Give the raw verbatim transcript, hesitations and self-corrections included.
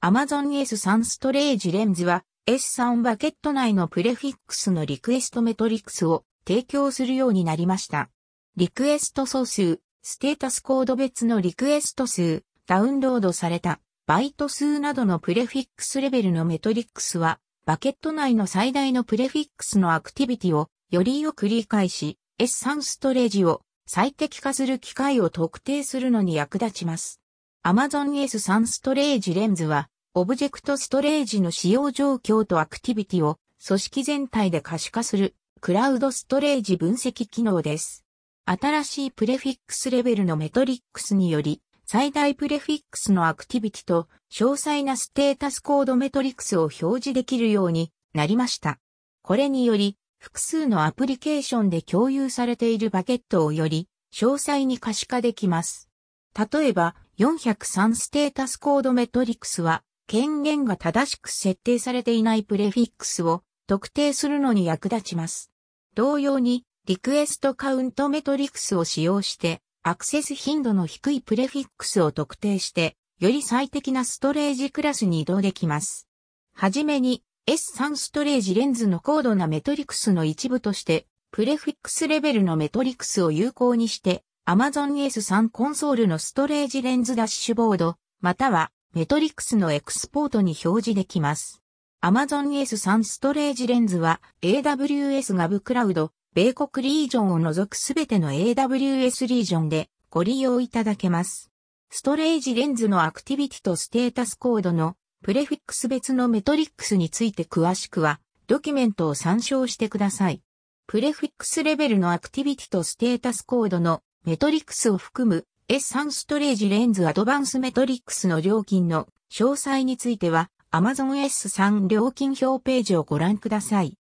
Amazon エススリー ストレージレンズは エススリー バケット内のプレフィックスのリクエストメトリクスを提供するようになりました。リクエスト素数、ステータスコード別のリクエスト数、ダウンロードされたバイト数などのプレフィックスレベルのメトリックスは、バケット内の最大のプレフィックスのアクティビティをよりよく理解し、エススリー ストレージを最適化する機会を特定するのに役立ちます。Amazon エススリー ストレージレンズは、オブジェクトストレージの使用状況とアクティビティを組織全体で可視化するクラウドストレージ分析機能です。新しいプレフィックスレベルのメトリックスにより、最大プレフィックスのアクティビティと詳細なステータスコードメトリクスを表示できるようになりました。これにより、複数のアプリケーションで共有されているバケットをより詳細に可視化できます。例えば、よんひゃくさんステータスコードメトリクスは、権限が正しく設定されていないプレフィックスを特定するのに役立ちます。同様に、リクエストカウントメトリクスを使用して、アクセス頻度の低いプレフィックスを特定して、より最適なストレージクラスに移動できます。はじめに、エススリー ストレージレンズの高度なメトリクスの一部として、プレフィックスレベルのメトリクスを有効にして、Amazon エススリー コンソールのストレージレンズダッシュボード、またはメトリクスのエクスポートに表示できます。Amazon エススリー ストレージレンズは エーダブリューエス ガブクラウド、米国リージョンを除くすべての エーダブリューエス リージョンでご利用いただけます。ストレージレンズのアクティビティとステータスコードのプレフィックス別のメトリックスについて詳しくはドキュメントを参照してください。プレフィックスレベルのアクティビティとステータスコードのメトリックスを含む エススリー ストレージレンズアドバンスメトリックスの料金の詳細については Amazon エススリー 料金表ページをご覧ください。